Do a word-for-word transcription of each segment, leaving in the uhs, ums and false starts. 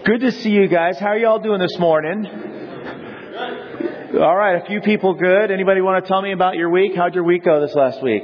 Good to see you guys. How are y'all doing this morning? All right, a few people good. Anybody want to tell me about your week? How'd your week go this last week?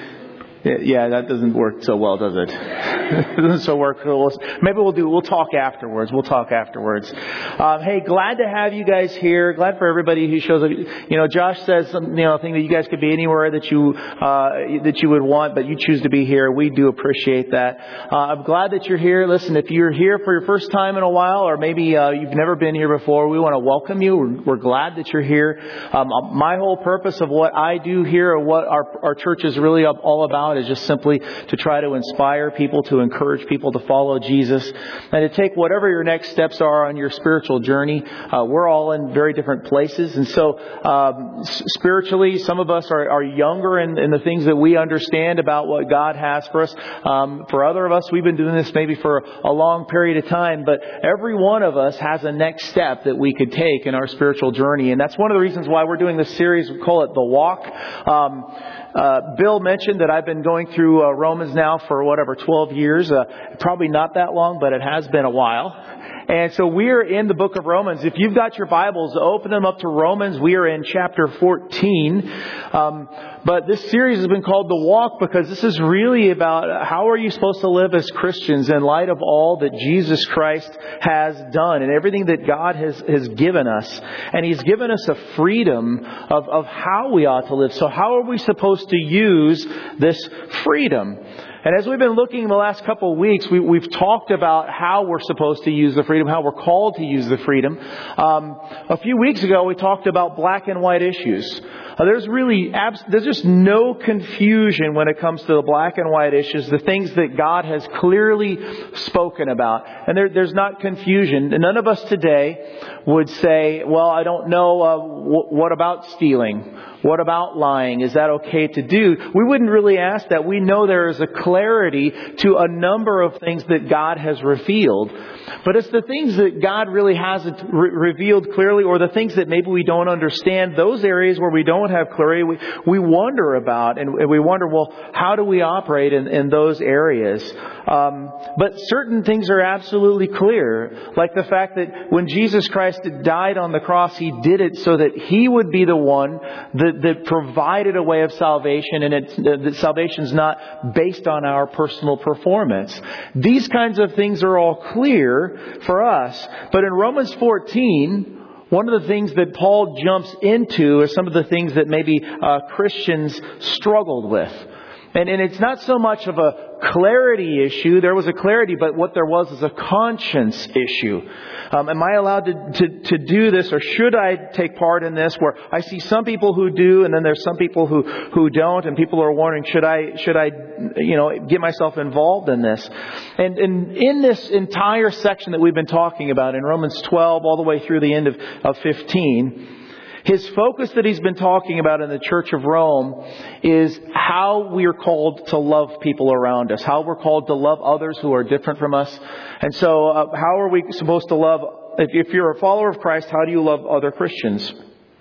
Yeah, that doesn't work so well, does it? It doesn't so work. Maybe we'll do. We'll talk afterwards. We'll talk afterwards. Um, hey, glad to have you guys here. Glad for everybody who shows up. You know, Josh says some, you know, thing that you guys could be anywhere that you uh, that you would want, but you choose to be here. We do appreciate that. Uh, I'm glad that you're here. Listen, if you're here for your first time in a while, or maybe uh, you've never been here before, we want to welcome you. We're, we're glad that you're here. Um, my whole purpose of what I do here, or what our our church is really all about, is just simply to try to inspire people, to encourage people to follow Jesus, and to take whatever your next steps are on your spiritual journey. Uh, we're all in very different places, and so um, spiritually, some of us are, are younger in, in the things that we understand about what God has for us. Um, for other of us, we've been doing this maybe for a long period of time, but every one of us has a next step that we could take in our spiritual journey, and that's one of the reasons why we're doing this series. We call it The Walk. Um, Uh, Bill mentioned that I've been going through uh, Romans now for whatever, twelve years. Uh, probably not that long, but it has been a while. And so we are in the book of Romans. If you've got your Bibles, open them up to Romans. We are in chapter fourteen. Um, but this series has been called The Walk because this is really about how are you supposed to live as Christians in light of all that Jesus Christ has done and everything that God has, has given us. And He's given us a freedom of, of how we ought to live. So how are we supposed to use this freedom? And as we've been looking in the last couple of weeks, we, we've talked about how we're supposed to use the freedom, how we're called to use the freedom. Um, a few weeks ago, we talked about black and white issues. Uh, there's really, abs- there's just no confusion when it comes to the black and white issues, the things that God has clearly spoken about. And there, there's not confusion. And none of us today would say, well, I don't know, uh, w- what about stealing? What about lying? Is that okay to do? We wouldn't really ask that. We know there is a clarity to a number of things that God has revealed. But it's the things that God really hasn't re- revealed clearly, or the things that maybe we don't understand, those areas where we don't have clarity, we, we wonder about, and we wonder, well, how do we operate in, in those areas? Um, but certain things are absolutely clear, like the fact that when Jesus Christ died on the cross, He did it so that He would be the one that, that provided a way of salvation, and it's, that salvation is not based on our personal performance. These kinds of things are all clear for us. But in Romans fourteen, one of the things that Paul jumps into is some of the things that maybe uh, Christians struggled with. And, and it's not so much of a clarity issue. There was a clarity, but what there was is a conscience issue. Um, am I allowed to, to, to do this, or should I take part in this? Where I see some people who do, and then there's some people who, who don't, and people are wondering, should I, should I, you know, get myself involved in this? And, and in this entire section that we've been talking about in Romans twelve all the way through the end of, of fifteen, his focus that he's been talking about in the Church of Rome is how we are called to love people around us, how we're called to love others who are different from us. And so uh, how are we supposed to love, if, if you're a follower of Christ, how do you love other Christians?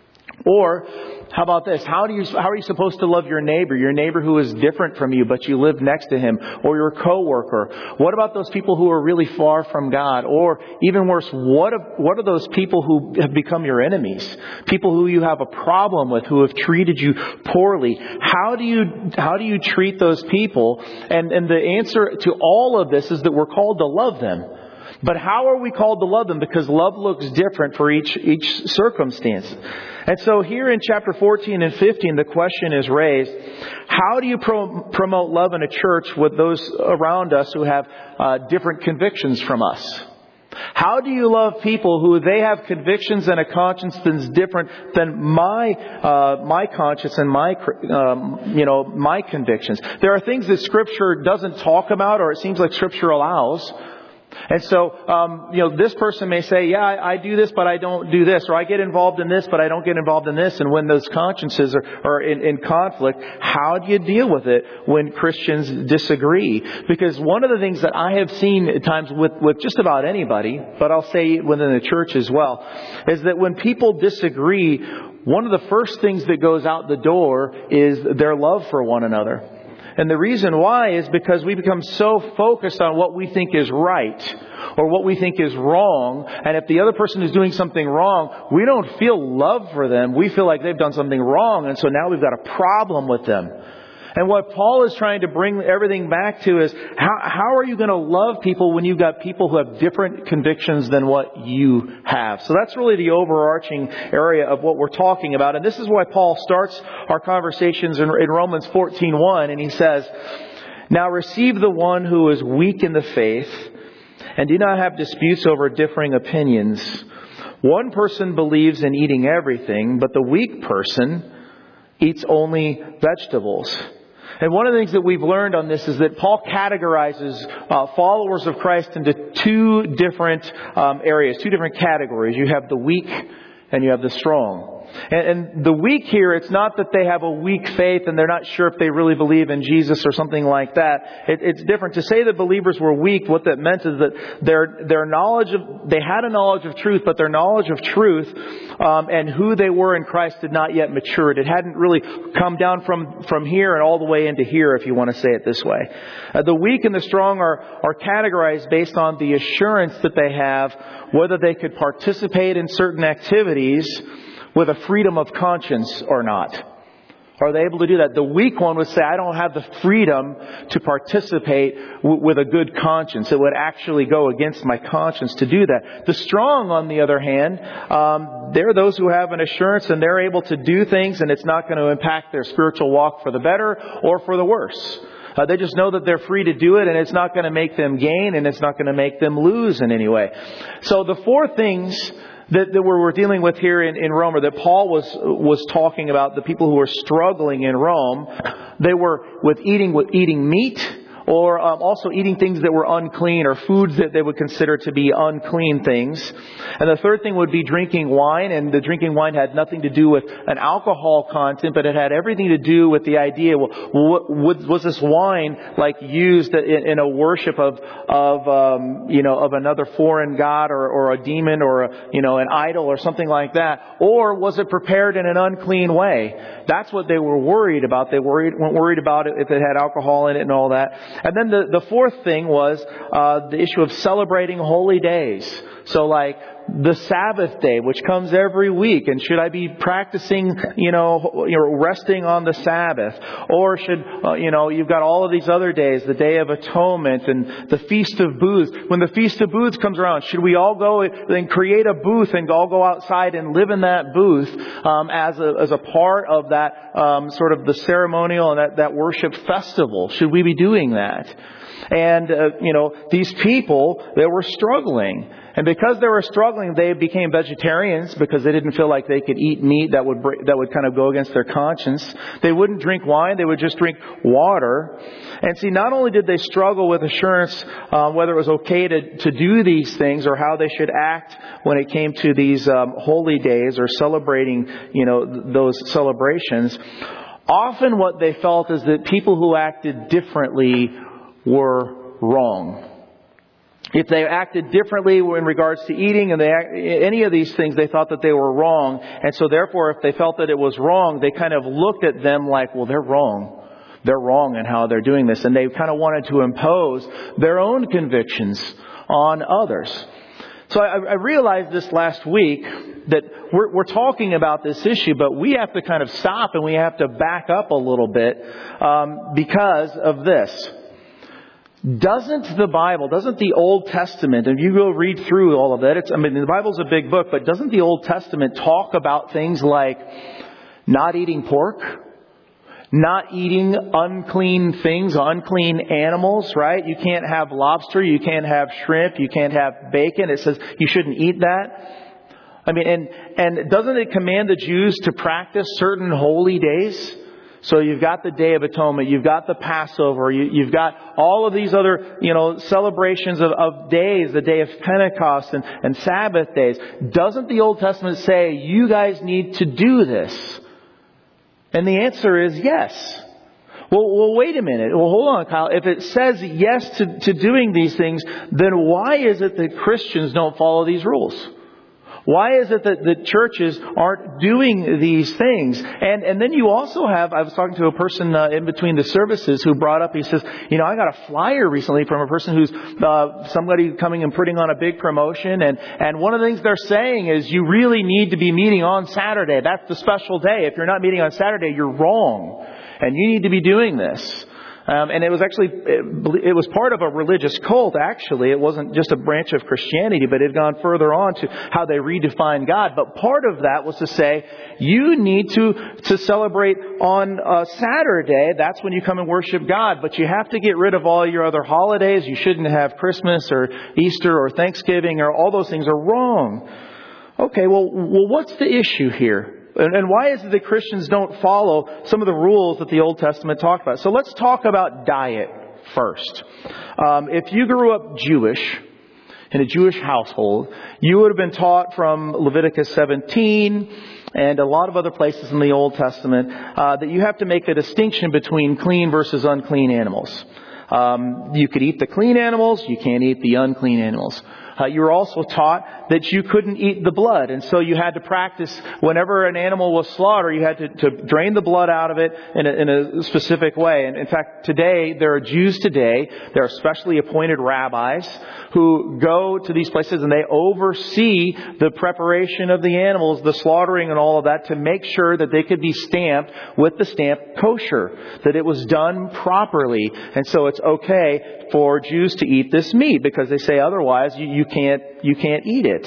Or how about this? How do you, how are you supposed to love your neighbor, your neighbor who is different from you, but you live next to him, or your coworker? What about those people who are really far from God? Or even worse, what, if, what are those people who have become your enemies? People who you have a problem with, who have treated you poorly. How do you, how do you treat those people? And, and the answer to all of this is that we're called to love them. But how are we called to love them? Because love looks different for each each circumstance. And so here in chapter fourteen and fifteen, the question is raised, how do you pro- promote love in a church with those around us who have uh, different convictions from us? How do you love people who they have convictions and a conscience that's different than my uh, my conscience and my um, you know my convictions? There are things that Scripture doesn't talk about, or it seems like Scripture allows. And so, um, you know, this person may say, yeah, I, I do this, but I don't do this. Or I get involved in this, but I don't get involved in this. And when those consciences are, are in, in conflict, how do you deal with it when Christians disagree? Because one of the things that I have seen at times with, with just about anybody, but I'll say within the church as well, is that when people disagree, one of the first things that goes out the door is their love for one another. And the reason why is because we become so focused on what we think is right or what we think is wrong. And if the other person is doing something wrong, we don't feel love for them. We feel like they've done something wrong. And so now we've got a problem with them. And what Paul is trying to bring everything back to is, how, how are you going to love people when you've got people who have different convictions than what you have? So that's really the overarching area of what we're talking about. And this is why Paul starts our conversations in, in Romans fourteen one. And he says, "Now receive the one who is weak in the faith, and do not have disputes over differing opinions. One person believes in eating everything, but the weak person eats only vegetables." And one of the things that we've learned on this is that Paul categorizes uh, followers of Christ into two different um, areas, two different categories. You have the weak and you have the strong. And, and the weak here, it's not that they have a weak faith and they're not sure if they really believe in Jesus or something like that. It, it's different. To say that believers were weak, what that meant is that their their knowledge of, they had a knowledge of truth, but their knowledge of truth um, and who they were in Christ did not yet mature. It hadn't really come down from, from here and all the way into here, if you want to say it this way. Uh, the weak and the strong are, are categorized based on the assurance that they have, whether they could participate in certain activities with a freedom of conscience or not. Are they able to do that? The weak one would say, I don't have the freedom to participate w- with a good conscience. It would actually go against my conscience to do that. The strong, on the other hand, um, they're those who have an assurance and they're able to do things and it's not going to impact their spiritual walk for the better or for the worse. Uh, they just know that they're free to do it and it's not going to make them gain and it's not going to make them lose in any way. So the four things that, that we're dealing with here in, in Rome, or that Paul was was talking about, the people who were struggling in Rome, they were with eating with eating meat, or um, also eating things that were unclean, or foods that they would consider to be unclean things. And the third thing would be drinking wine, and the drinking wine had nothing to do with an alcohol content, but it had everything to do with the idea, well, what, was this wine like used in, in a worship of, of um, you know, of another foreign god, or, or a demon, or a, you know, an idol, or something like that? Or was it prepared in an unclean way? That's what they were worried about. They worried, weren't worried about it if it had alcohol in it and all that. And then the, the fourth thing was uh, the issue of celebrating holy days. So like the Sabbath day, which comes every week, and should I be practicing, you know, you know, resting on the Sabbath, or should, uh, you know, you've got all of these other days, the Day of Atonement and the Feast of Booths. When the Feast of Booths comes around, should we all go and create a booth and all go outside and live in that booth um, as a as a part of that um, sort of the ceremonial and that, that worship festival? Should we be doing that? And, uh, you know, these people, they were struggling. And because they were struggling, they became vegetarians because they didn't feel like they could eat meat that would break, that would kind of go against their conscience. They wouldn't drink wine. They would just drink water. And see, not only did they struggle with assurance um, whether it was okay to, to do these things or how they should act when it came to these um, holy days or celebrating, you know, th- those celebrations. Often what they felt is that people who acted differently were wrong. If they acted differently in regards to eating and they act, any of these things, they thought that they were wrong. And so therefore, if they felt that it was wrong, they kind of looked at them like, well, they're wrong. They're wrong in how they're doing this. And they kind of wanted to impose their own convictions on others. So I, I realized this last week that we're, we're talking about this issue, but we have to kind of stop and we have to back up a little bit um, because of this. Doesn't the Bible, doesn't the Old Testament, and you go read through all of that, it's, I mean, the Bible's a big book, but doesn't the Old Testament talk about things like not eating pork, not eating unclean things, unclean animals, right? You can't have lobster, you can't have shrimp, you can't have bacon. It says you shouldn't eat that. I mean, and, and doesn't it command the Jews to practice certain holy days? So you've got the Day of Atonement, you've got the Passover, you, you've got all of these other, you know, celebrations of, of days, the Day of Pentecost and, and Sabbath days. Doesn't the Old Testament say you guys need to do this? And the answer is yes. Well, well, wait a minute. Well, hold on, Kyle. If it says yes to, to doing these things, then why is it that Christians don't follow these rules? Why is it that the churches aren't doing these things? And and then you also have, I was talking to a person uh, in between the services who brought up, he says, you know, I got a flyer recently from a person who's uh, somebody coming and putting on a big promotion. And, and one of the things they're saying is you really need to be meeting on Saturday. That's the special day. If you're not meeting on Saturday, you're wrong. And you need to be doing this. Um, and it was actually, it, it was part of a religious cult, actually. It wasn't just a branch of Christianity, but it had gone further on to how they redefine God. But part of that was to say, you need to, to celebrate on uh, Saturday. That's when you come and worship God. But you have to get rid of all your other holidays. You shouldn't have Christmas or Easter or Thanksgiving, or all those things are wrong. Okay, well, well, what's the issue here? And why is it that Christians don't follow some of the rules that the Old Testament talked about? So let's talk about diet first. Um, if you grew up Jewish, in a Jewish household, you would have been taught from Leviticus seventeen and a lot of other places in the Old Testament uh, that you have to make a distinction between clean versus unclean animals. Um, you could eat the clean animals, you can't eat the unclean animals. Uh, you were also taught that you couldn't eat the blood. And so you had to practice whenever an animal was slaughtered, you had to, to drain the blood out of it in a, in a specific way. And in fact, today, there are Jews today, there are specially appointed rabbis who go to these places and they oversee the preparation of the animals, the slaughtering and all of that, to make sure that they could be stamped with the stamp kosher, that it was done properly. And so it's okay for Jews to eat this meat because they say otherwise you, you can't you can't eat it.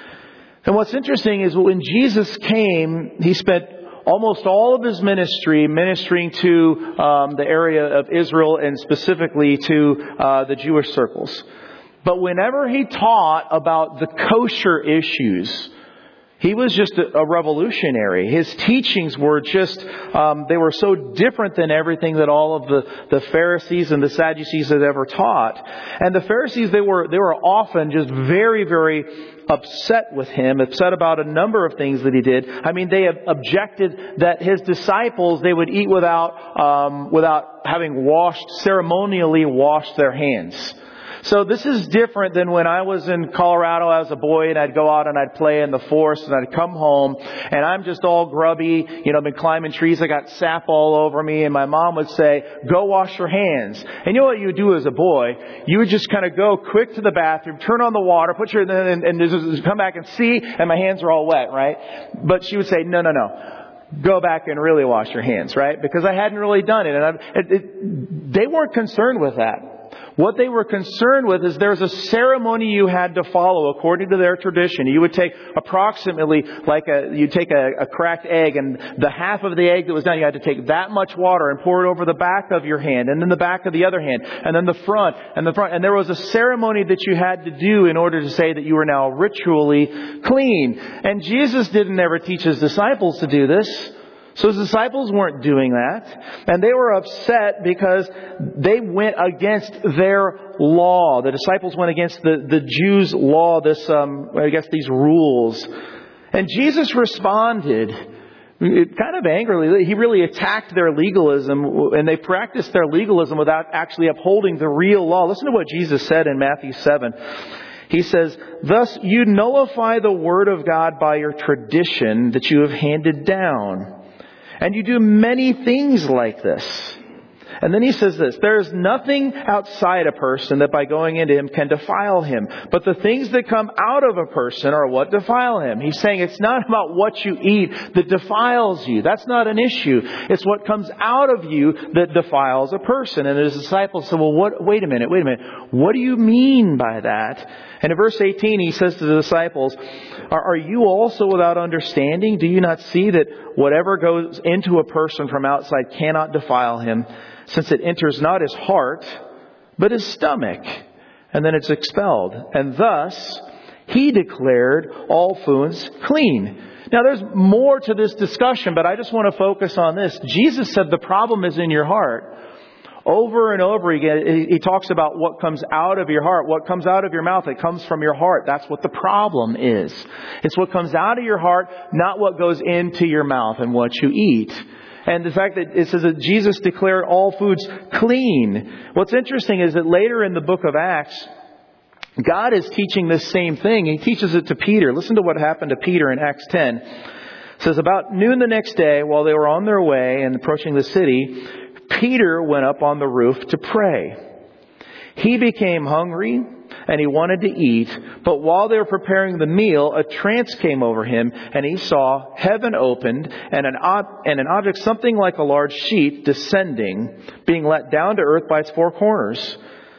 And what's interesting is when Jesus came, He spent almost all of His ministry ministering to um, the area of Israel and specifically to uh, the Jewish circles. But whenever He taught about the kosher issues, He was just a, a revolutionary. His teachings were just, um, they were so different than everything that all of the, the Pharisees and the Sadducees had ever taught. And the Pharisees, they were, they were often just very, very upset with Him, upset about a number of things that He did. I mean, they objected that His disciples, they would eat without, um, without having washed, ceremonially washed their hands. So this is different than when I was in Colorado as a boy and I'd go out and I'd play in the forest and I'd come home and I'm just all grubby. You know, I've been climbing trees. I got sap all over me and my mom would say, go wash your hands. And you know what you would do as a boy? You would just kind of go quick to the bathroom, turn on the water, put your, and, and just come back and see, and my hands are all wet, right? But she would say, no, no, no. Go back and really wash your hands, right? Because I hadn't really done it. And I, it, it, they weren't concerned with that. What they were concerned with is there's a ceremony you had to follow according to their tradition. You would take approximately like a, you take a, a cracked egg and the half of the egg that was done, you had to take that much water and pour it over the back of your hand and then the back of the other hand and then the front and the front. And there was a ceremony that you had to do in order to say that you were now ritually clean. And Jesus didn't ever teach His disciples to do this. So His disciples weren't doing that. And they were upset because they went against their law. The disciples went against the, the Jews' law, this, um, I guess these rules. And Jesus responded kind of angrily. He really attacked their legalism, and they practiced their legalism without actually upholding the real law. Listen to what Jesus said in Matthew seven. He says, thus you nullify the word of God by your tradition that you have handed down. And you do many things like this. And then He says this, there is nothing outside a person that by going into him can defile him. But the things that come out of a person are what defile him. He's saying it's not about what you eat that defiles you. That's not an issue. It's what comes out of you that defiles a person. And His disciples said, well, what, wait a minute, wait a minute. What do you mean by that? And in verse eighteen, He says to the disciples, are, are you also without understanding? Do you not see that whatever goes into a person from outside cannot defile him, since it enters not his heart, but his stomach, and then it's expelled? And thus He declared all foods clean. Now there's more to this discussion, but I just want to focus on this. Jesus said the problem is in your heart. Over and over again, He talks about what comes out of your heart. What comes out of your mouth, it comes from your heart. That's what the problem is. It's what comes out of your heart, not what goes into your mouth and what you eat. And the fact that it says that Jesus declared all foods clean. What's interesting is that later in the book of Acts, God is teaching this same thing. He teaches it to Peter. Listen to what happened to Peter in Acts ten. It says, about noon the next day, while they were on their way and approaching the city, Peter went up on the roof to pray. He became hungry and he wanted to eat, but while they were preparing the meal, a trance came over him, and he saw heaven opened and an ob- and an object something like a large sheet descending, being let down to earth by its four corners.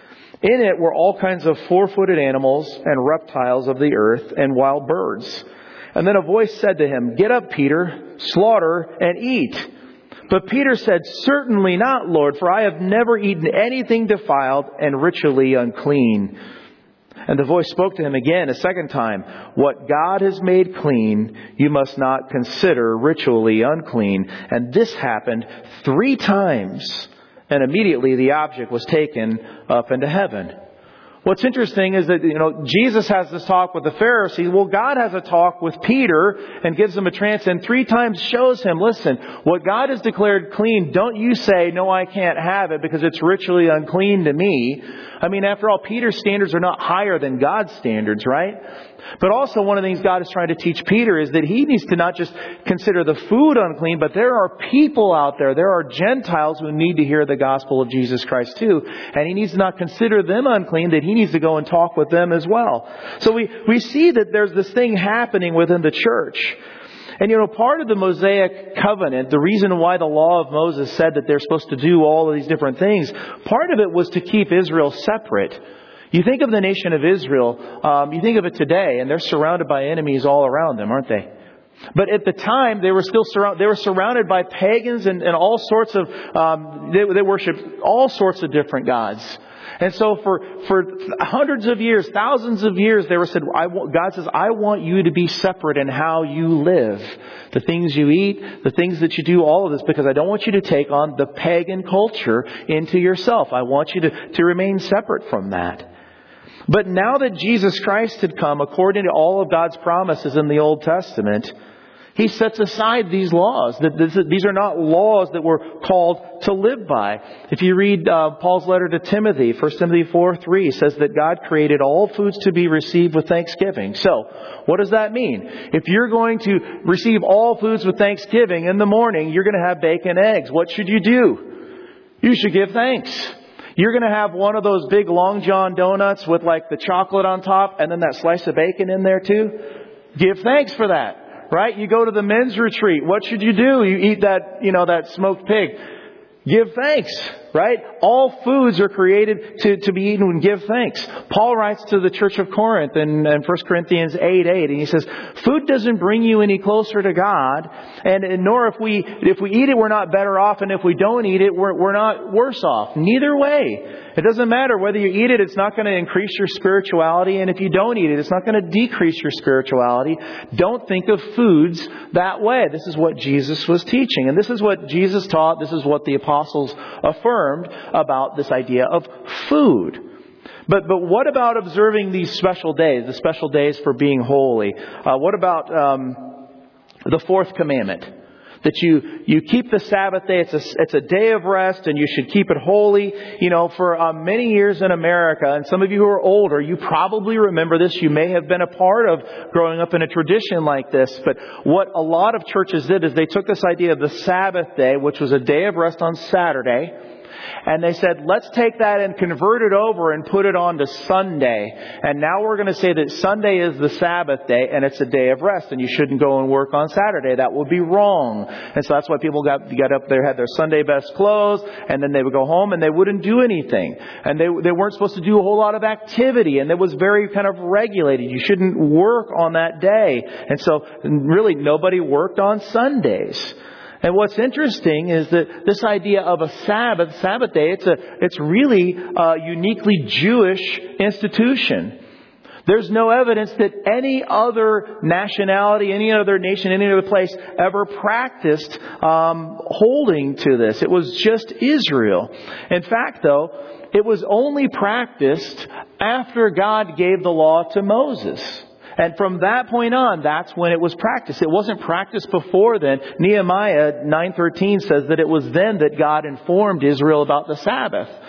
In it were all kinds of four-footed animals and reptiles of the earth and wild birds. And then a voice said to him, "Get up, Peter, slaughter and eat." But Peter said, "Certainly not, Lord, for I have never eaten anything defiled and ritually unclean." And the voice spoke to him again a second time, "What God has made clean, you must not consider ritually unclean." And this happened three times. And immediately the object was taken up into heaven. What's interesting is that, you know, Jesus has this talk with the Pharisees. Well, God has a talk with Peter and gives him a trance, and three times shows him, listen, what God has declared clean, don't you say, "No, I can't have it because it's ritually unclean to me." I mean, after all, Peter's standards are not higher than God's standards, right? But also one of the things God is trying to teach Peter is that he needs to not just consider the food unclean, but there are people out there, there are Gentiles who need to hear the gospel of Jesus Christ too. And he needs to not consider them unclean, that he needs to go and talk with them as well. So we, we see that there's this thing happening within the church. And you know, part of the Mosaic covenant, the reason why the law of Moses said that they're supposed to do all of these different things, part of it was to keep Israel separate. You think of the nation of Israel, um, you think of it today, and they're surrounded by enemies all around them, aren't they? But at the time, they were still surrounded, they were surrounded by pagans and, and all sorts of, um, they, they worshiped all sorts of different gods. And so for, for hundreds of years, thousands of years, they were said, I want, God says, I want you to be separate in how you live. The things you eat, the things that you do, all of this, because I don't want you to take on the pagan culture into yourself. I want you to, to remain separate from that. But now that Jesus Christ had come, according to all of God's promises in the Old Testament, He sets aside these laws. These are not laws that we're called to live by. If you read uh, Paul's letter to Timothy, First Timothy four three says that God created all foods to be received with thanksgiving. So, what does that mean? If you're going to receive all foods with thanksgiving in the morning, you're going to have bacon and eggs. What should you do? You should give thanks. You're going to have one of those big Long John donuts with like the chocolate on top and then that slice of bacon in there too. Give thanks for that, right? You go to the men's retreat. What should you do? You eat that, you know, that smoked pig. Give thanks, right? All foods are created to, to be eaten and give thanks. Paul writes to the church of Corinth in, in First Corinthians eight eight, and he says, food doesn't bring you any closer to God, and, and nor if we if we eat it, we're not better off, and if we don't eat it, we're, we're not worse off. Neither way. It doesn't matter whether you eat it, it's not going to increase your spirituality, and if you don't eat it, it's not going to decrease your spirituality. Don't think of foods that way. This is what Jesus was teaching, and this is what Jesus taught. This is what the apostles affirmed about this idea of food. But but what about observing these special days, the special days for being holy? Uh, what about um, the fourth commandment? That you, you keep the Sabbath day. It's a, it's a day of rest, and you should keep it holy. You know, for uh, many years in America, and some of you who are older, you probably remember this. You may have been a part of growing up in a tradition like this. But what a lot of churches did is they took this idea of the Sabbath day, which was a day of rest on Saturday, and they said, let's take that and convert it over and put it on to Sunday. And now we're going to say that Sunday is the Sabbath day and it's a day of rest, and you shouldn't go and work on Saturday. That would be wrong. And so that's why people got, got up there, had their Sunday best clothes, and then they would go home and they wouldn't do anything. And they, they weren't supposed to do a whole lot of activity, and it was very kind of regulated. You shouldn't work on that day. And so really nobody worked on Sundays. And what's interesting is that this idea of a Sabbath, Sabbath day, it's a, it's really a uniquely Jewish institution. There's no evidence that any other nationality, any other nation, any other place ever practiced um, holding to this. It was just Israel. In fact, though, it was only practiced after God gave the law to Moses. And from that point on, that's when it was practiced. It wasn't practiced before then. Nehemiah nine thirteen says that it was then that God informed Israel about the Sabbath.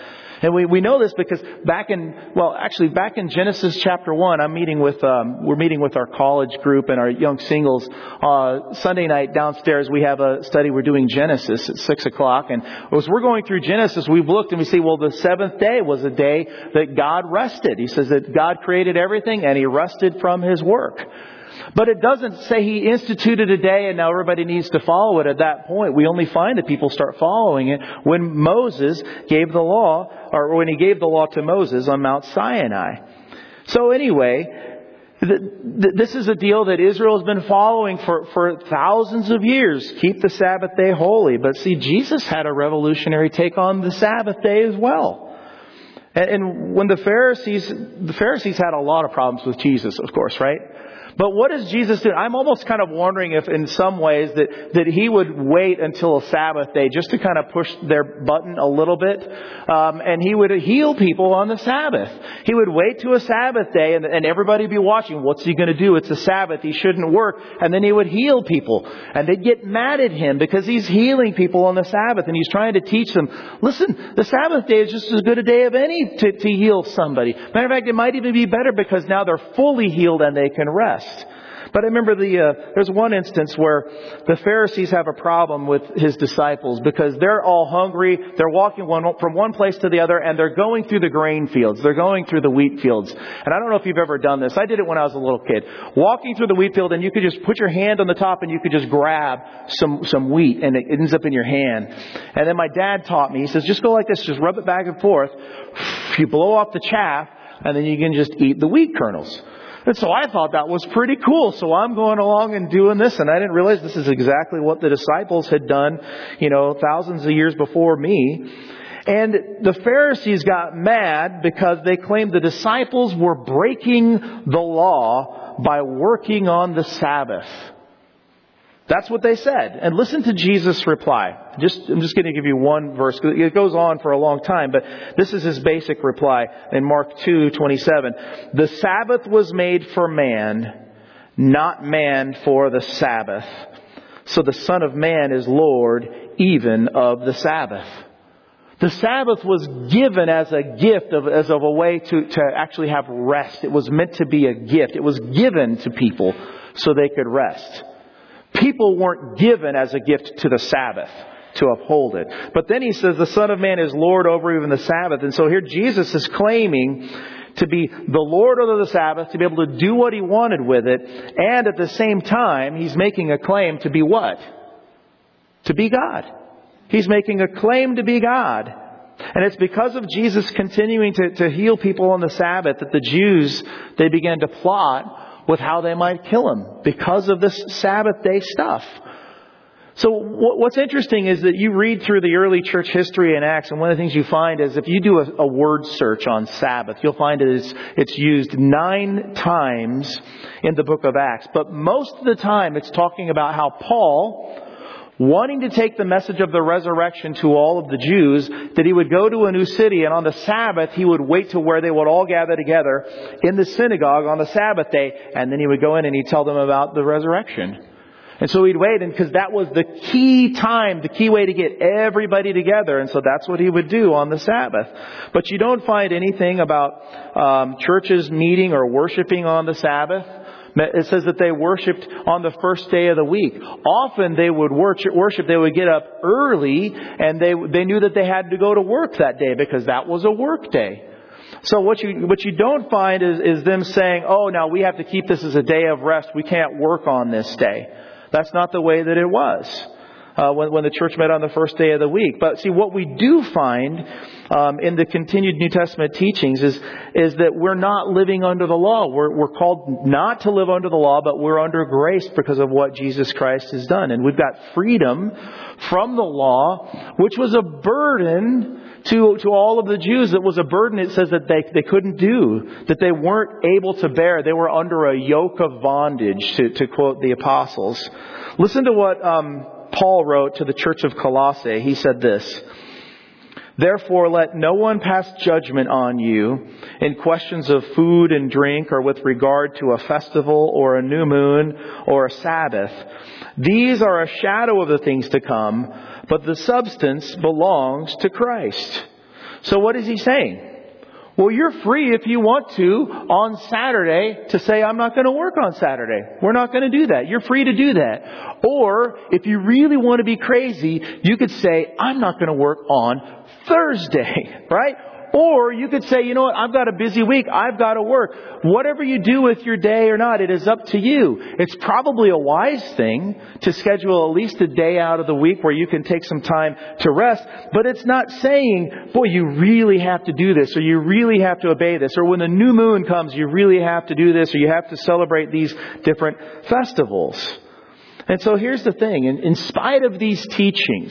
And we, we know this because back in, well, actually back in Genesis chapter one, I'm meeting with, um, we're meeting with our college group and our young singles. Uh, Sunday night downstairs, we have a study. We're doing Genesis at six o'clock. And as we're going through Genesis, we've looked and we see, well, the seventh day was a day that God rested. He says that God created everything and He rested from His work. But it doesn't say He instituted a day and now everybody needs to follow it at that point. We only find that people start following it when Moses gave the law, or when He gave the law to Moses on Mount Sinai. So anyway, th- th- this is a deal that Israel has been following for, for thousands of years. Keep the Sabbath day holy. But see, Jesus had a revolutionary take on the Sabbath day as well. And, and when the Pharisees, the Pharisees had a lot of problems with Jesus, of course, right? But what does Jesus do? I'm almost kind of wondering if in some ways that, that He would wait until a Sabbath day just to kind of push their button a little bit. Um, and He would heal people on the Sabbath. He would wait to a Sabbath day and, and everybody would be watching. What's He going to do? It's a Sabbath. He shouldn't work. And then He would heal people. And they'd get mad at Him because He's healing people on the Sabbath. And He's trying to teach them, listen, the Sabbath day is just as good a day of any to, to heal somebody. Matter of fact, it might even be better because now they're fully healed and they can rest. But I remember the uh, there's one instance where the Pharisees have a problem with His disciples because they're all hungry. They're walking one, from one place to the other, and they're going through the grain fields. They're going through the wheat fields. And I don't know if you've ever done this. I did it when I was a little kid. Walking through the wheat field, and you could just put your hand on the top, and you could just grab some some wheat, and it ends up in your hand. And then my dad taught me. He says, just go like this. Just rub it back and forth. You blow off the chaff, and then you can just eat the wheat kernels. And so I thought that was pretty cool. So I'm going along and doing this. And I didn't realize this is exactly what the disciples had done, you know, thousands of years before me. And the Pharisees got mad because they claimed the disciples were breaking the law by working on the Sabbath. That's what they said. And listen to Jesus' reply. Just, I'm just going to give you one verse. It goes on for a long time, but this is His basic reply in Mark two twenty-seven. The Sabbath was made for man, not man for the Sabbath. So the Son of Man is Lord even of the Sabbath. The Sabbath was given as a gift, of, as of a way to, to actually have rest. It was meant to be a gift. It was given to people so they could rest. People weren't given as a gift to the Sabbath to uphold it. But then He says the Son of Man is Lord over even the Sabbath. And so here Jesus is claiming to be the Lord over the Sabbath, to be able to do what He wanted with it. And at the same time, He's making a claim to be what? To be God. He's making a claim to be God. And it's because of Jesus continuing to, to heal people on the Sabbath that the Jews, they began to plot with how they might kill Him because of this Sabbath day stuff. So what's interesting is that you read through the early church history in Acts, and one of the things you find is if you do a, a word search on Sabbath, you'll find it is, it's used nine times in the book of Acts. But most of the time it's talking about how Paul, wanting to take the message of the resurrection to all of the Jews, that he would go to a new city, and on the Sabbath he would wait to where they would all gather together in the synagogue on the Sabbath day, and then he would go in and he'd tell them about the resurrection. And so he'd wait, and because that was the key time, the key way to get everybody together, and so that's what he would do on the Sabbath. But you don't find anything about um, churches meeting or worshiping on the Sabbath. It says that they worshipped on the first day of the week. Often they would worship, they would get up early, and they they knew that they had to go to work that day because that was a work day. So what you what you don't find is, is them saying, oh, now we have to keep this as a day of rest. We can't work on this day. That's not the way that it was uh, when, when the church met on the first day of the week. But see, what we do find um, in the continued New Testament teachings is is that we're not living under the law. We're, we're called not to live under the law, but we're under grace because of what Jesus Christ has done. And we've got freedom from the law, which was a burden to, to all of the Jews. It was a burden, it says, that they, they couldn't do, that they weren't able to bear. They were under a yoke of bondage, to, to quote the apostles. Listen to what um, Paul wrote to the church of Colossae. He said this: Therefore, let no one pass judgment on you in questions of food and drink, or with regard to a festival or a new moon or a Sabbath. These are a shadow of the things to come, but the substance belongs to Christ. So what is he saying? Well, you're free if you want to on Saturday to say, I'm not going to work on Saturday. We're not going to do that. You're free to do that. Or if you really want to be crazy, you could say, I'm not going to work on Thursday, right? Or you could say, you know what, I've got a busy week. I've got to work. Whatever you do with your day or not, it is up to you. It's probably a wise thing to schedule at least a day out of the week where you can take some time to rest. But it's not saying, boy, you really have to do this, or you really have to obey this, or when the new moon comes, you really have to do this, or you have to celebrate these different festivals. And so here's the thing. In, in spite of these teachings,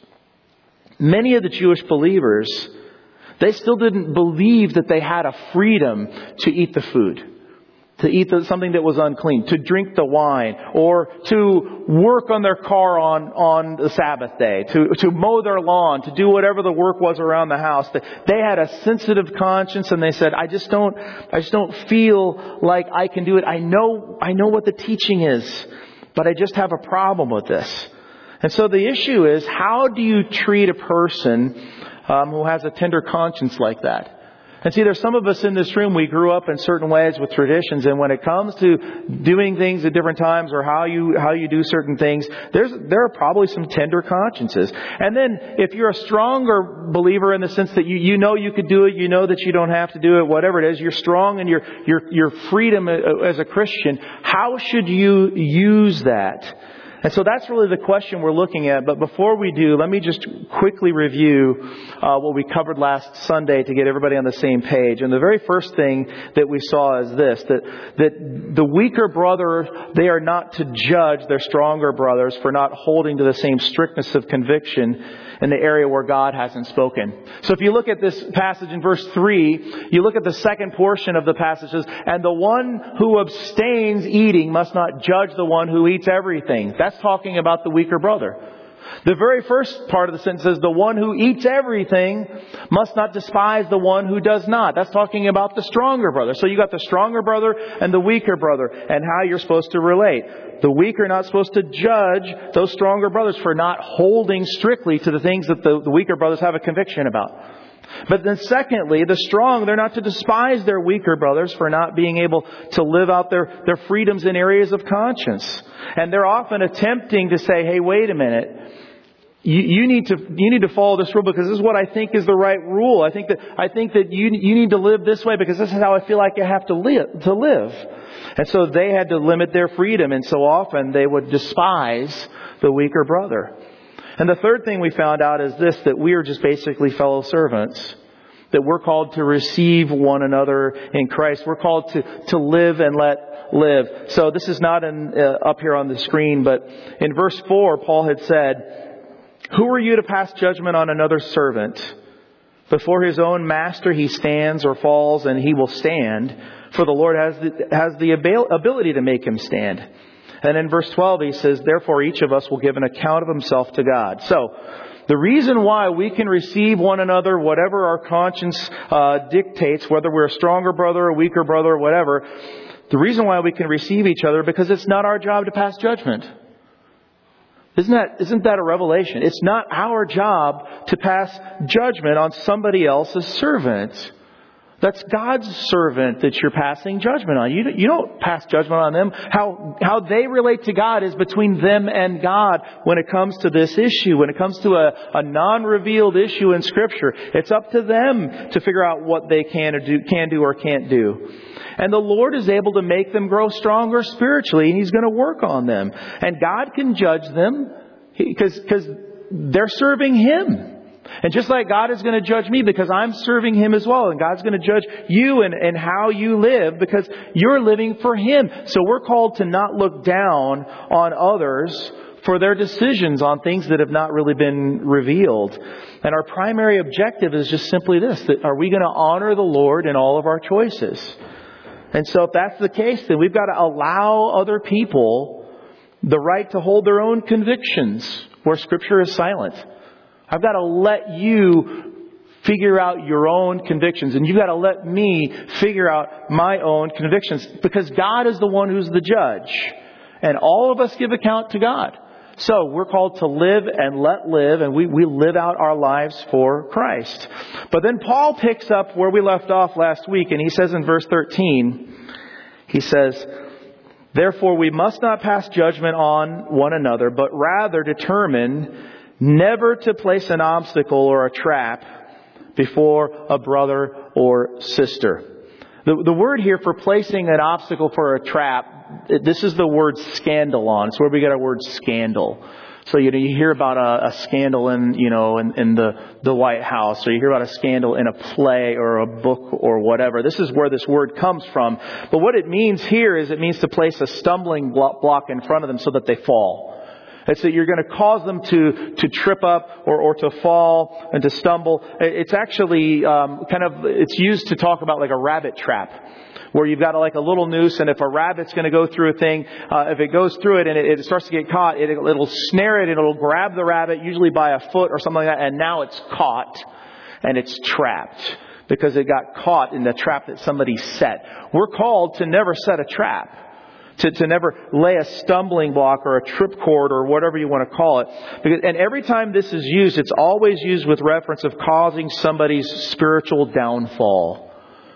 many of the Jewish believers, they still didn't believe that they had a freedom to eat the food, to eat the, something that was unclean, to drink the wine, or to work on their car on, on the Sabbath day, to, to mow their lawn, to do whatever the work was around the house. They, they had a sensitive conscience, and they said, I just don't, I just don't feel like I can do it. I know, I know what the teaching is, but I just have a problem with this. And so the issue is, how do you treat a person Um, who has a tender conscience like that? And see, there's some of us in this room, we grew up in certain ways with traditions, and when it comes to doing things at different times, or how you how you do certain things, there's there are probably some tender consciences. And then if you're a stronger believer in the sense that you you know you could do it, you know that you don't have to do it, whatever it is, you're strong in your your your freedom as a Christian, how should you use that? And so that's really the question we're looking at. But before we do, let me just quickly review uh, what we covered last Sunday to get everybody on the same page. And the very first thing that we saw is this, that, that the weaker brother, they are not to judge their stronger brothers for not holding to the same strictness of conviction in the area where God hasn't spoken. So if you look at this passage in verse three, you look at the second portion of the passages, and the one who abstains eating must not judge the one who eats everything. That's talking about the weaker brother. The very first part of the sentence says, the one who eats everything must not despise the one who does not. That's talking about the stronger brother. So you got the stronger brother and the weaker brother, and how you're supposed to relate. The weak are not supposed to judge those stronger brothers for not holding strictly to the things that the, the weaker brothers have a conviction about. But then secondly, the strong, they're not to despise their weaker brothers for not being able to live out their, their freedoms in areas of conscience. And they're often attempting to say, hey, wait a minute. You, you need to you need to follow this rule because this is what I think is the right rule. I think that I think that you you need to live this way because this is how I feel like I have to live to live. And so they had to limit their freedom, and so often they would despise the weaker brother. And the third thing we found out is this, that we are just basically fellow servants. That we're called to receive one another in Christ. We're called to, to live and let live. So this is not in, uh, up here on the screen, but in verse four, Paul had said, who are you to pass judgment on another servant? Before his own master he stands or falls, and he will stand. For the Lord has the, has the ability to make him stand. And in verse twelve he says, therefore each of us will give an account of himself to God. So, the reason why we can receive one another, whatever our conscience uh, dictates, whether we're a stronger brother, a weaker brother, or whatever, the reason why we can receive each other, because it's not our job to pass judgment. Isn't that, isn't that a revelation? It's not our job to pass judgment on somebody else's servant. That's God's servant that you're passing judgment on. You, you don't pass judgment on them. How, how they relate to God is between them and God when it comes to this issue. When it comes to a, a non-revealed issue in Scripture, it's up to them to figure out what they can or do, can do or can't do. And the Lord is able to make them grow stronger spiritually, and He's going to work on them. And God can judge them because because they're serving Him. And just like God is going to judge me because I'm serving Him as well. And God's going to judge you and, and how you live because you're living for Him. So we're called to not look down on others for their decisions on things that have not really been revealed. And our primary objective is just simply this, that are we going to honor the Lord in all of our choices? And so if that's the case, then we've got to allow other people the right to hold their own convictions where Scripture is silent. I've got to let you figure out your own convictions. And you've got to let me figure out my own convictions. Because God is the one who's the judge. And all of us give account to God. So we're called to live and let live, and we, we live out our lives for Christ. But then Paul picks up where we left off last week, and he says in verse thirteen, he says, "Therefore we must not pass judgment on one another, but rather determine never to place an obstacle or a trap before a brother or sister." The, the word here for placing an obstacle for a trap, this is the word scandalon. It's where we get our word scandal. So, you know, you hear about a, a scandal in, you know, in, in the, the White House, or you hear about a scandal in a play or a book or whatever. This is where this word comes from. But what it means here is it means to place a stumbling block in front of them so that they fall. It's that you're going to cause them to, to trip up or, or to fall and to stumble. It's actually um, kind of, it's used to talk about like a rabbit trap, where you've got a, like a little noose, and if a rabbit's going to go through a thing, uh, if it goes through it and it, it starts to get caught, it, it'll snare it and it'll grab the rabbit, usually by a foot or something like that, and now it's caught and it's trapped because it got caught in the trap that somebody set. We're called to never set a trap. To, to never lay a stumbling block or a tripcord or whatever you want to call it. Because, and every time this is used, it's always used with reference of causing somebody's spiritual downfall.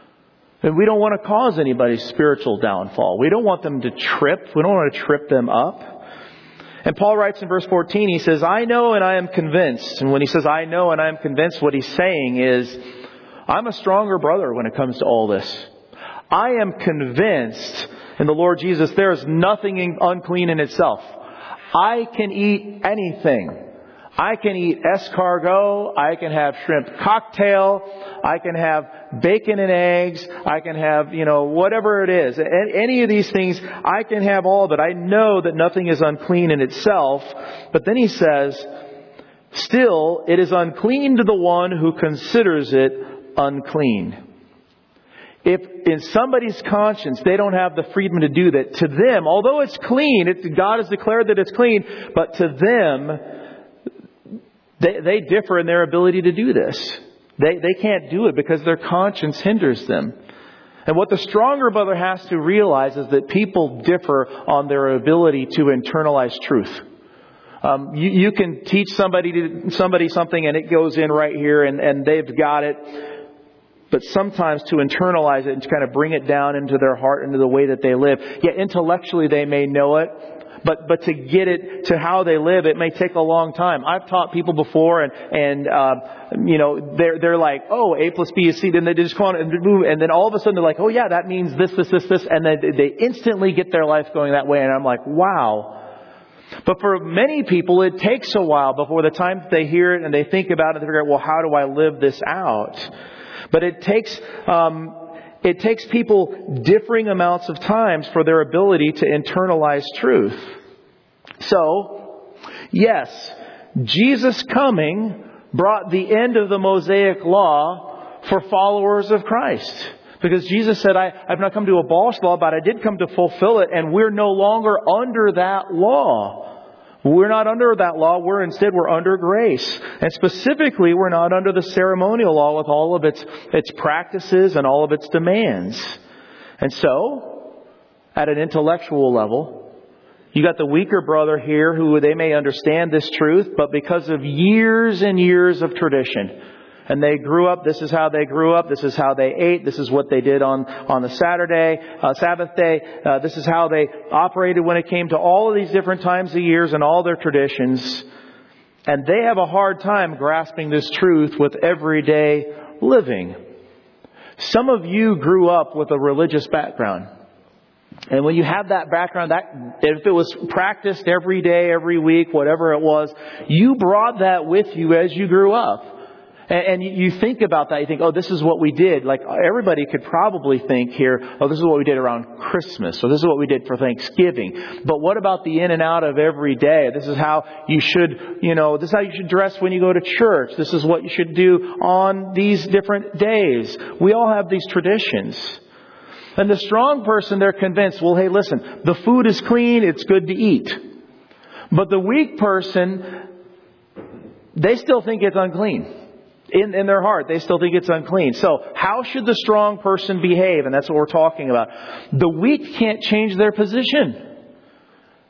And we don't want to cause anybody's spiritual downfall. We don't want them to trip. We don't want to trip them up. And Paul writes in verse fourteen, he says, "I know and I am convinced." And when he says, "I know and I am convinced," what he's saying is, I'm a stronger brother when it comes to all this. I am convinced in the Lord Jesus, there is nothing unclean in itself. I can eat anything. I can eat escargot. I can have shrimp cocktail. I can have bacon and eggs. I can have, you know, whatever it is. Any of these things, I can have all of it. I know that nothing is unclean in itself. But then he says, still, it is unclean to the one who considers it unclean. If in somebody's conscience they don't have the freedom to do that, to them, although it's clean, it's, God has declared that it's clean, but to them, they, they differ in their ability to do this. They, they can't do it because their conscience hinders them. And what the stronger brother has to realize is that people differ on their ability to internalize truth. Um, you, you can teach somebody to, somebody something and it goes in right here and, and they've got it. But sometimes to internalize it and to kind of bring it down into their heart, into the way that they live. Yeah, intellectually they may know it, but but to get it to how they live, it may take a long time. I've taught people before, and and uh, you know they're they're like, oh, A plus B is C, and they just go on and move, and then all of a sudden they're like, oh yeah, that means this, this, this, this, and then they instantly get their life going that way, and I'm like, wow. But for many people, it takes a while before the time they hear it and they think about it, they figure out, well, how do I live this out? But it takes um, it takes people differing amounts of times for their ability to internalize truth. So, yes, Jesus coming brought the end of the Mosaic law for followers of Christ. Because Jesus said, I, I've not come to abolish law, but I did come to fulfill it, and we're no longer under that law. We're not under that law. We're instead, we're under grace. And specifically, we're not under the ceremonial law with all of its, its practices and all of its demands. And so, at an intellectual level, you got the weaker brother here who they may understand this truth, but because of years and years of tradition, and they grew up, this is how they grew up, this is how they ate, this is what they did on, on the Saturday, uh, Sabbath day, uh, this is how they operated when it came to all of these different times of years and all their traditions. And they have a hard time grasping this truth with everyday living. Some of you grew up with a religious background. And when you have that background, that if it was practiced every day, every week, whatever it was, you brought that with you as you grew up. And you think about that, you think, oh, this is what we did. Like everybody could probably think here, oh, this is what we did around Christmas. So this is what we did for Thanksgiving. But what about the in and out of every day? This is how you should, you know, this is how you should dress when you go to church. This is what you should do on these different days. We all have these traditions. And the strong person, they're convinced, well, hey, listen, the food is clean. It's good to eat. But the weak person, they still think it's unclean. In, in their heart, they still think it's unclean. So how should the strong person behave? And that's what we're talking about. The weak can't change their position.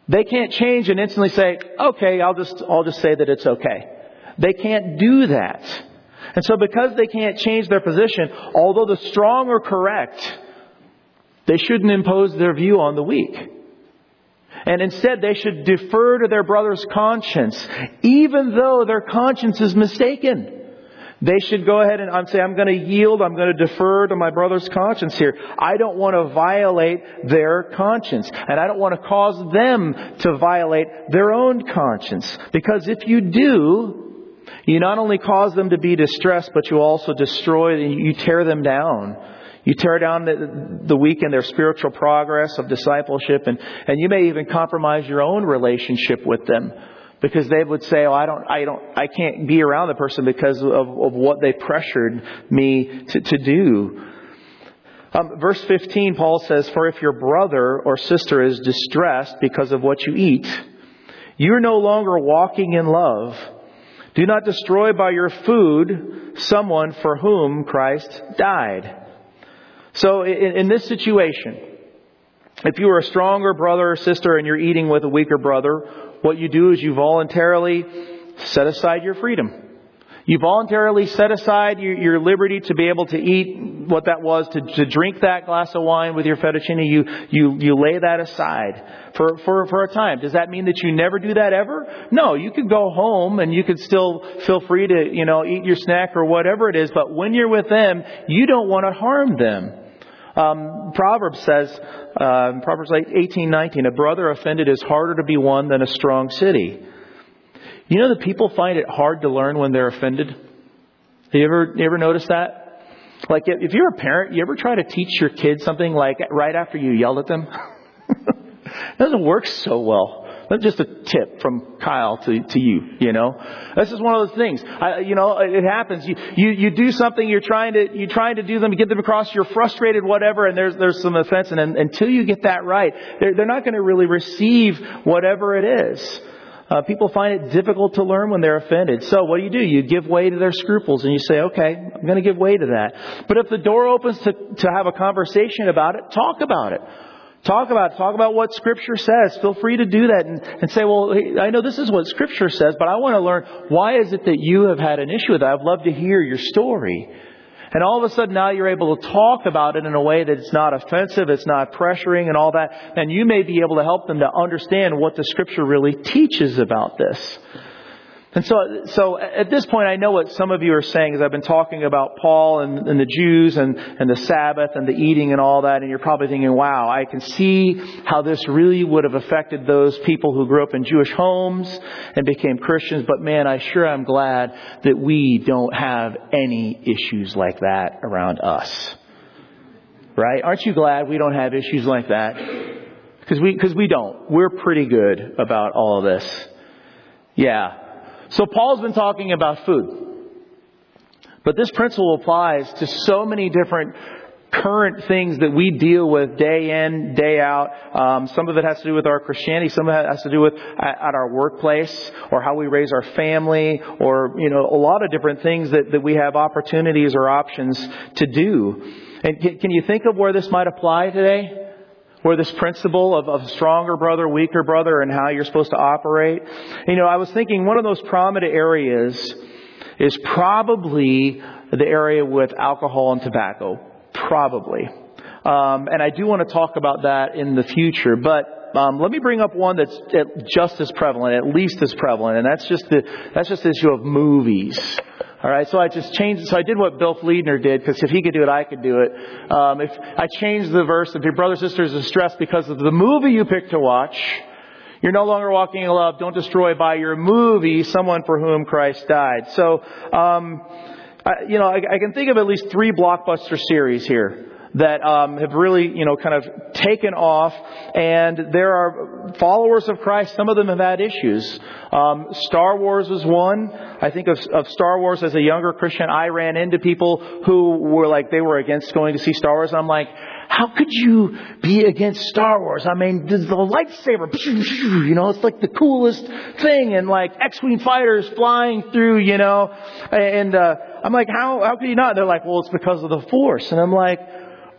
They can't change and instantly say, okay, I'll just, I'll just say that it's okay. They can't do that. And so because they can't change their position, although the strong are correct, they shouldn't impose their view on the weak. And instead, they should defer to their brother's conscience, even though their conscience is mistaken. They should go ahead and say, I'm going to yield, I'm going to defer to my brother's conscience here. I don't want to violate their conscience. And I don't want to cause them to violate their own conscience. Because if you do, you not only cause them to be distressed, but you also destroy, you tear them down. You tear down the, the weak in their spiritual progress of discipleship. And, and you may even compromise your own relationship with them. Because they would say, oh, I don't, I don't, I can't be around the person because of, of what they pressured me to, to do. Um, verse fifteen, Paul says, for if your brother or sister is distressed because of what you eat, you are no longer walking in love. Do not destroy by your food someone for whom Christ died. So in, in this situation, if you are a stronger brother or sister and you're eating with a weaker brother, what you do is you voluntarily set aside your freedom. You voluntarily set aside your, your liberty to be able to eat what that was, to, to drink that glass of wine with your fettuccine. You, you, you lay that aside for, for, for a time. Does that mean that you never do that ever? No, you could go home and you could still feel free to, you know, eat your snack or whatever it is. But when you're with them, you don't want to harm them. Um, Proverbs says, uh, Proverbs eighteen nineteen, a brother offended is harder to be won than a strong city. You know that people find it hard to learn when they're offended? You ever, you ever notice that? Like if you're a parent, you ever try to teach your kids something like right after you yelled at them? It doesn't work so well. That's just a tip from Kyle to, to you, you know. This is one of those things. I, you know, it happens. You, you, you do something, you're trying to, you're trying to do them, get them across, you're frustrated, whatever, and there's, there's some offense. And, and until you get that right, they're, they're not going to really receive whatever it is. Uh, people find it difficult to learn when they're offended. So what do you do? You give way to their scruples and you say, okay, I'm going to give way to that. But if the door opens to, to have a conversation about it, talk about it. Talk about talk about what Scripture says. Feel free to do that and, and say, well, I know this is what Scripture says, but I want to learn, why is it that you have had an issue with that? I'd love to hear your story. And all of a sudden now you're able to talk about it in a way that it's not offensive, it's not pressuring and all that. And you may be able to help them to understand what the Scripture really teaches about this. And so, so at this point, I know what some of you are saying, as I've been talking about Paul and, and the Jews and, and the Sabbath and the eating and all that. And you're probably thinking, wow, I can see how this really would have affected those people who grew up in Jewish homes and became Christians. But man, I sure am glad that we don't have any issues like that around us. Right? Aren't you glad we don't have issues like that? Because we, because we don't. We're pretty good about all of this. Yeah. So Paul's been talking about food. But this principle applies to so many different current things that we deal with day in, day out. Um, some of it has to do with our Christianity. Some of it has to do with at, at our workplace or how we raise our family or, you know, a lot of different things that, that we have opportunities or options to do. And can, can you think of where this might apply today? Where this principle of, of stronger brother, weaker brother, and how you're supposed to operate. You know, I was thinking one of those prominent areas is probably the area with alcohol and tobacco. Probably. Um, and I do want to talk about that in the future. But um, let me bring up one that's just as prevalent, at least as prevalent. And that's just the, that's just the issue of movies. All right, so I just changed it. So I did what Bill Fleedner did, because if he could do it, I could do it. Um, if I changed the verse, if your brother or sister is distressed because of the movie you picked to watch, you're no longer walking in love. Don't destroy by your movie someone for whom Christ died. So, um, I, you know, I, I can think of at least three blockbuster series here that um, have really, you know, kind of taken off. And there are followers of Christ. Some of them have had issues. Um, Star Wars was one. I think of, of Star Wars as a younger Christian. I ran into people who were like, they were against going to see Star Wars. I'm like, how could you be against Star Wars? I mean, the lightsaber, you know, it's like the coolest thing. And like X-Wing fighters flying through, you know. And uh, I'm like, how, how could you not? They're like, well, it's because of the Force. And I'm like,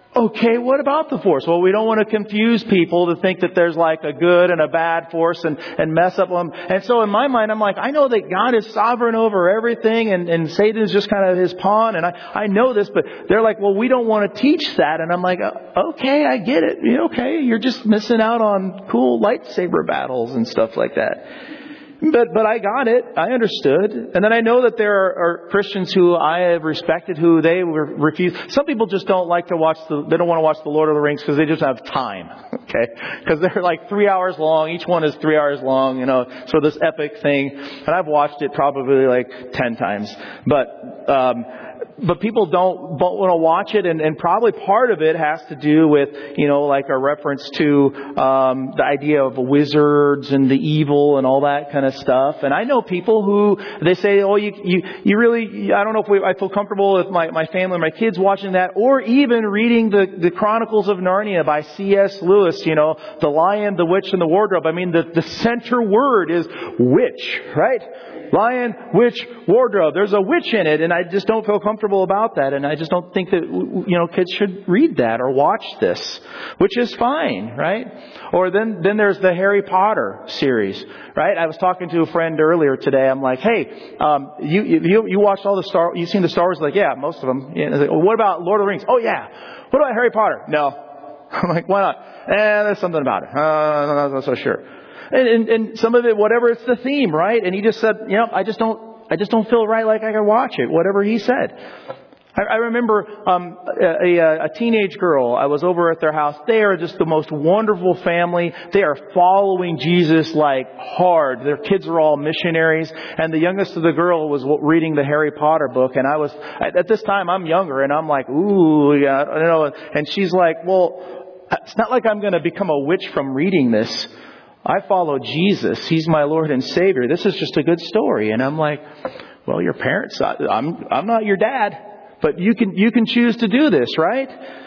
Okay, what about the force? Well, we don't want to confuse people to think that there's like a good and a bad force and, and mess up them. And so in my mind, I'm like, I know that God is sovereign over everything and, and Satan is just kind of his pawn. And I, I know this, but they're like, well, we don't want to teach that. And I'm like, okay, I get it. Okay, you're just missing out on cool lightsaber battles and stuff like that. But but I got it. I understood. And then I know that there are, are Christians who I have respected who they re- refuse. Some people just don't like to watch the, they don't want to watch the Lord of the Rings because they just have time. Okay? Because they're like three hours long. Each one is three hours long, you know, so this epic thing. And I've watched it probably like ten times. But, um, But people don't, don't want to watch it, and, and probably part of it has to do with, you know, like a reference to um, the idea of wizards and the evil and all that kind of stuff. And I know people who, they say, oh, you you, you really, I don't know if we, I feel comfortable with my, my family and my kids watching that, or even reading the, the Chronicles of Narnia by C S Lewis, you know, The Lion, the Witch, and the Wardrobe. I mean, the, the center word is witch, right? Lion, witch, wardrobe. There's a witch in it, and I just don't feel comfortable about that. And I just don't think that, you know, kids should read that or watch this, which is fine, right? Or then, then there's the Harry Potter series, right? I was talking to a friend earlier today. I'm like, hey, um, you, you, you watched all the Star, you've seen the Star Wars? Like, yeah, most of them. Yeah. Like, well, what about Lord of the Rings? Oh, yeah. What about Harry Potter? No. I'm like, why not? Eh, there's something about it. Uh, I'm not so sure. And, and, and some of it, whatever, it's the theme, right? And he just said, you know, I just don't, I just don't feel right like I can watch it, whatever he said. I, I remember um, a, a, a teenage girl. I was over at their house. They are just the most wonderful family. They are following Jesus like hard. Their kids are all missionaries. And the youngest of the girl was reading the Harry Potter book. And I was, at this time, I'm younger. And I'm like, ooh, yeah, you know. And she's like, well, it's not like I'm going to become a witch from reading this. I follow Jesus. He's my Lord and Savior. This is just a good story. And I'm like, well, your parents, I'm, I'm not your dad, but you can, you can choose to do this, right?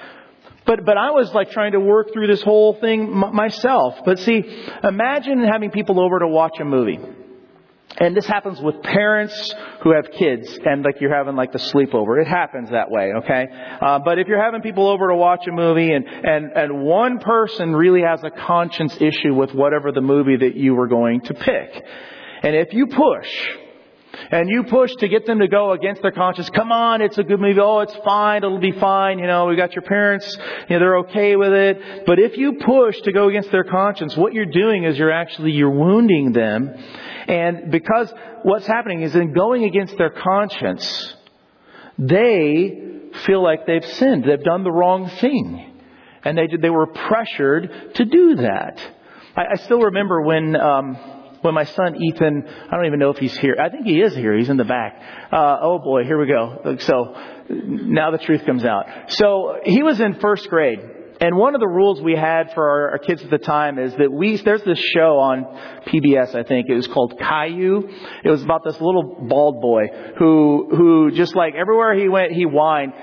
But, but I was like trying to work through this whole thing m- myself. But see, imagine having people over to watch a movie. And this happens with parents who have kids, and like you're having like the sleepover. It happens that way, okay? Uh, but if you're having people over to watch a movie, and, and, and one person really has a conscience issue with whatever the movie that you were going to pick. And if you push, and you push to get them to go against their conscience, come on, it's a good movie, oh, it's fine, it'll be fine, you know, we got your parents, you know, they're okay with it. But if you push to go against their conscience, what you're doing is you're actually, you're wounding them. And because what's happening is in going against their conscience, they feel like they've sinned. They've done the wrong thing. And they did, they were pressured to do that. I, I still remember when, um, when my son Ethan, I don't even know if he's here. I think he is here. He's in the back. Uh, oh boy, here we go. So now the truth comes out. So he was in first grade. And one of the rules we had for our, our kids at the time is that we, there's this show on P B S, I think. It was called Caillou. It was about this little bald boy who, who just like everywhere he went, he whined.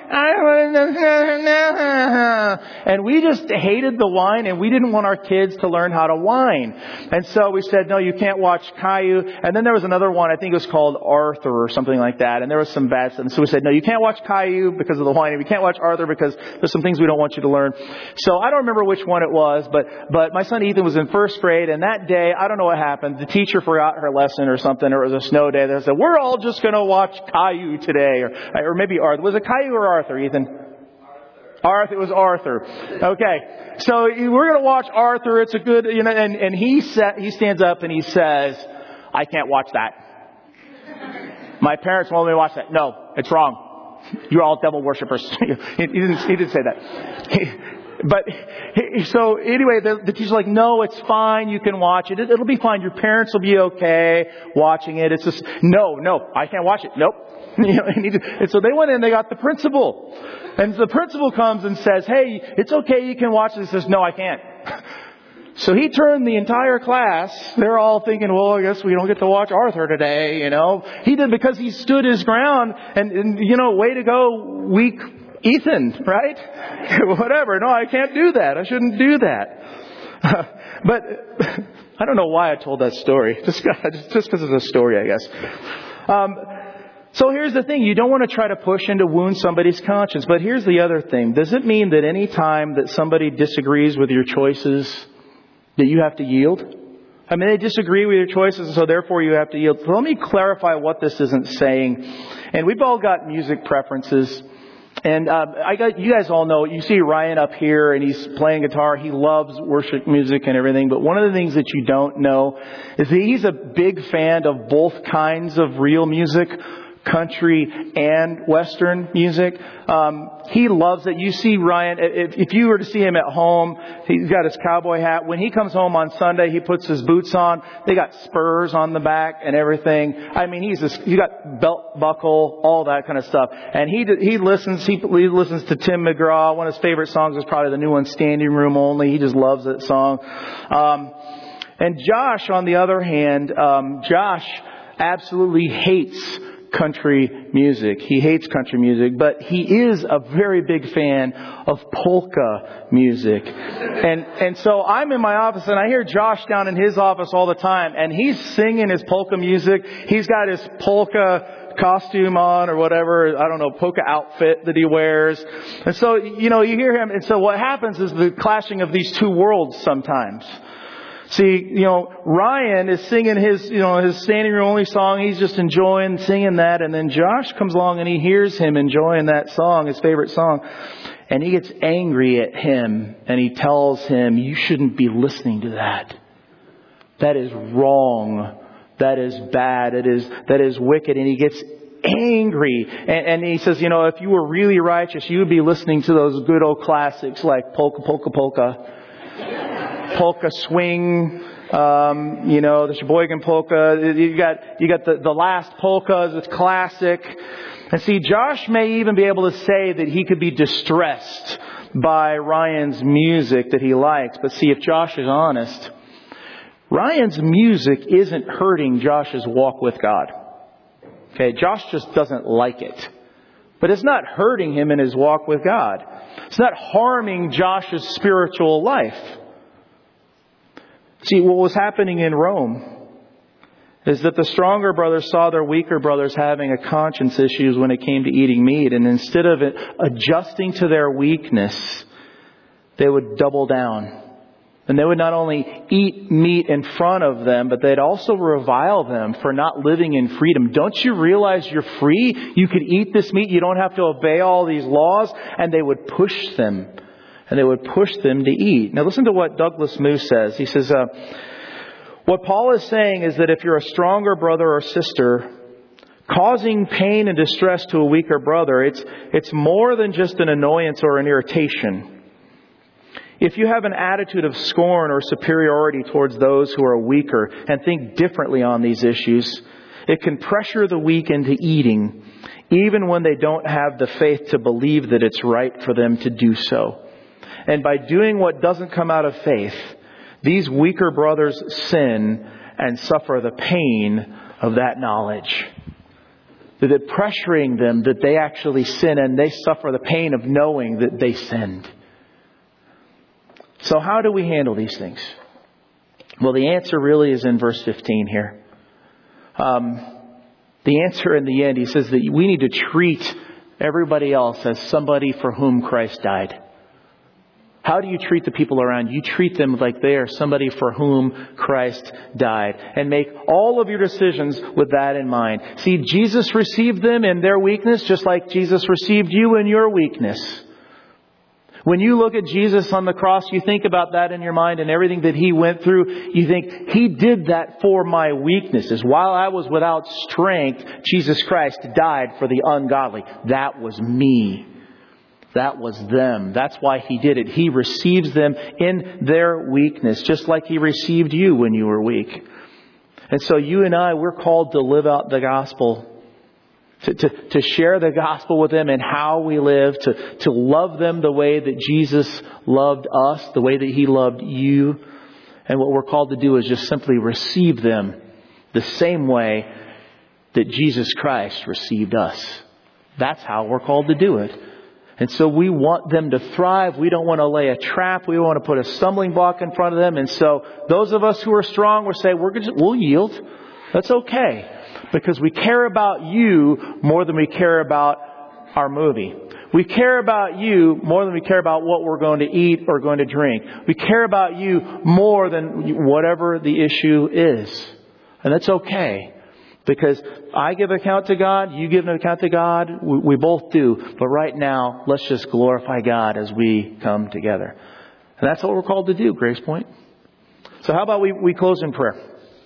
And we just hated the whine, and we didn't want our kids to learn how to whine. And so we said, no, you can't watch Caillou. And then there was another one, I think it was called Arthur or something like that. And there was some bad stuff. And so we said, no, you can't watch Caillou because of the whining. We can't watch Arthur because there's some things we don't want you to learn. So I don't remember which one it was, but, but my son Ethan was in first grade, and that day, I don't know what happened. The teacher forgot her lesson or something, or it was a snow day. They said, we're all just going to watch Caillou today, or, or maybe Arthur. Was it Caillou or Arthur, Ethan? Arthur. Arthur, it was Arthur. Okay. So we're going to watch Arthur. It's a good, you know, and, and he sa- he stands up and he says, I can't watch that. My parents won't let me watch that. No, it's wrong. You're all devil worshippers. he, he didn't, he didn't say that. He, But, so anyway, the, the teacher's like, no, it's fine. You can watch it. it. It'll be fine. Your parents will be okay watching it. It's just, no, no, I can't watch it. Nope. You know, and so they went in, they got the principal. And the principal comes and says, hey, it's okay. You can watch this. He says, no, I can't. So he turned the entire class. They're all thinking, well, I guess we don't get to watch Arthur today, you know. He did because he stood his ground, and, and you know, way to go, weak Ethan, right? Whatever. No, I can't do that. I shouldn't do that. Uh, but I don't know why I told that story. Just just because it's a story, I guess. Um, So here's the thing. You don't want to try to push and to wound somebody's conscience. But here's the other thing. Does it mean that any time that somebody disagrees with your choices, that you have to yield? I mean, they disagree with your choices, and so therefore you have to yield. So let me clarify what this isn't saying. And we've all got music preferences. And uh, I got you guys all know, you see Ryan up here and he's playing guitar. He loves worship music and everything. But one of the things that you don't know is that he's a big fan of both kinds of real music, country and Western music. Um, he loves it. You see Ryan, if, if you were to see him at home, he's got his cowboy hat. When he comes home on Sunday, he puts his boots on. They got spurs on the back and everything. I mean, he's just, he got belt buckle, all that kind of stuff. And he he listens, he, he listens to Tim McGraw. One of his favorite songs is probably the new one, Standing Room Only. He just loves that song. Um, and Josh, on the other hand, um, Josh absolutely hates country music. He hates country music, but he is a very big fan of polka music. And and so I'm in my office and I hear Josh down in his office all the time, and he's singing his polka music. He's got his polka costume on or whatever, I don't know, polka outfit that he wears. And so, you know, you hear him, and so what happens is the clashing of these two worlds sometimes. See, you know, Ryan is singing his, you know, his Standing Room Only song. He's just enjoying singing that. And then Josh comes along and he hears him enjoying that song, his favorite song. And he gets angry at him and he tells him, you shouldn't be listening to that. That is wrong. That is bad. It is, that is wicked. And he gets angry. And, and he says, you know, if you were really righteous, you would be listening to those good old classics like Polka, Polka, Polka. Polka swing, um, you know, the Sheboygan polka. You got you got the, the last polkas. It's classic. And see, Josh may even be able to say that he could be distressed by Ryan's music that he likes. But see, if Josh is honest, Ryan's music isn't hurting Josh's walk with God. Okay, Josh just doesn't like it. But it's not hurting him in his walk with God. It's not harming Josh's spiritual life. See, what was happening in Rome is that the stronger brothers saw their weaker brothers having a conscience issues when it came to eating meat. And instead of it adjusting to their weakness, they would double down. And they would not only eat meat in front of them, but they'd also revile them for not living in freedom. Don't you realize you're free? You could eat this meat. You don't have to obey all these laws. And they would push them. And they would push them to eat. Now listen to what Douglas Moo says. He says, uh, what Paul is saying is that if you're a stronger brother or sister, causing pain and distress to a weaker brother, it's, it's more than just an annoyance or an irritation. If you have an attitude of scorn or superiority towards those who are weaker and think differently on these issues, it can pressure the weak into eating, even when they don't have the faith to believe that it's right for them to do so. And by doing what doesn't come out of faith, these weaker brothers sin and suffer the pain of that knowledge. That it pressuring them that they actually sin, and they suffer the pain of knowing that they sinned. So how do we handle these things? Well, the answer really is in verse fifteen here. Um, the answer in the end, he says that we need to treat everybody else as somebody for whom Christ died. How do you treat the people around you? You treat them like they are somebody for whom Christ died. And make all of your decisions with that in mind. See, Jesus received them in their weakness just like Jesus received you in your weakness. When you look at Jesus on the cross, you think about that in your mind and everything that He went through. You think, He did that for my weaknesses. While I was without strength, Jesus Christ died for the ungodly. That was me. That was them. That's why He did it. He receives them in their weakness, just like He received you when you were weak. And so you and I, we're called to live out the gospel. To, to, to share the gospel with them and how we live. To, to love them the way that Jesus loved us. The way that He loved you. And what we're called to do is just simply receive them the same way that Jesus Christ received us. That's how we're called to do it. And so we want them to thrive. We don't want to lay a trap. We want to put a stumbling block in front of them. And so those of us who are strong will say, we're just, we'll yield. That's okay, because we care about you more than we care about our movie. We care about you more than we care about what we're going to eat or going to drink. We care about you more than whatever the issue is. And that's okay. Because I give account to God, you give an account to God, we, we both do. But right now, let's just glorify God as we come together. And that's what we're called to do, Grace Point. So how about we, we close in prayer?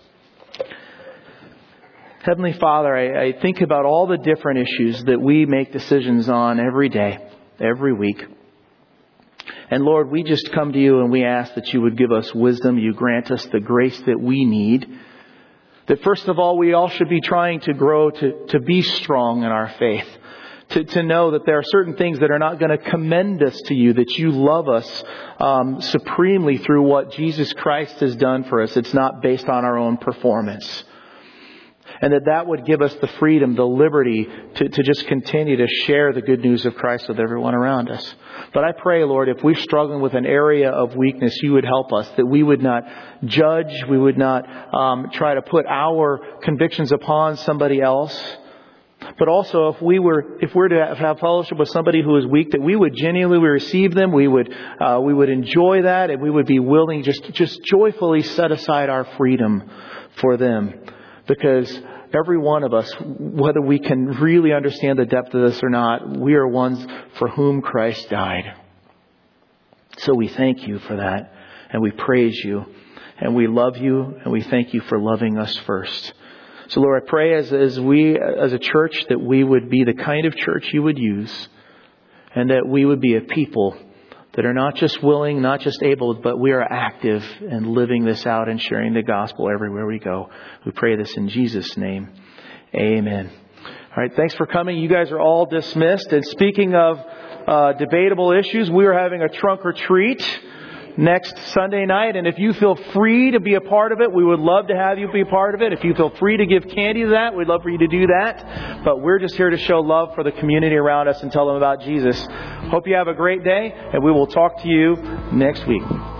Heavenly Father, I, I think about all the different issues that we make decisions on every day, every week. And Lord, we just come to you and we ask that you would give us wisdom. You grant us the grace that we need. That first of all, we all should be trying to grow to, to be strong in our faith. To, to know that there are certain things that are not going to commend us to you, that you love us um, supremely through what Jesus Christ has done for us. It's not based on our own performance. And that that would give us the freedom, the liberty to, to just continue to share the good news of Christ with everyone around us. But I pray, Lord, if we're struggling with an area of weakness, you would help us, that we would not judge, we would not um, try to put our convictions upon somebody else. But also, if we were, if we're to have fellowship with somebody who is weak, that we would genuinely receive them, we would, uh, we would enjoy that, and we would be willing just, just joyfully set aside our freedom for them. Because every one of us, whether we can really understand the depth of this or not, we are ones for whom Christ died. So we thank you for that, and we praise you, and we love you, and we thank you for loving us first. So Lord, I pray as, as we, as a church, that we would be the kind of church you would use, and that we would be a people that are not just willing, not just able, but we are active in living this out and sharing the gospel everywhere we go. We pray this in Jesus' name. Amen. All right, thanks for coming. You guys are all dismissed. And speaking of uh, debatable issues, we are having a trunk or treat next Sunday night. And if you feel free to be a part of it, we would love to have you be a part of it. If you feel free to give candy to that, we'd love for you to do that. But we're just here to show love for the community around us and tell them about Jesus. Hope you have a great day, and we will talk to you next week.